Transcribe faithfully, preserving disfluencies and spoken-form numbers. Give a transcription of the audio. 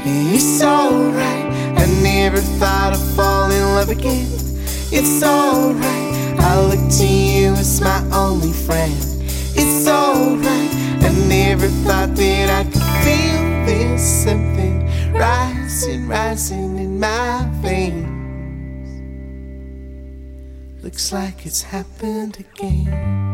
It's alright, I never thought I'd fall in love again. It's alright, I look to you as my only friend. It's alright, I never thought that I could feel this something rising, rising in my veins. Looks like it's happened again.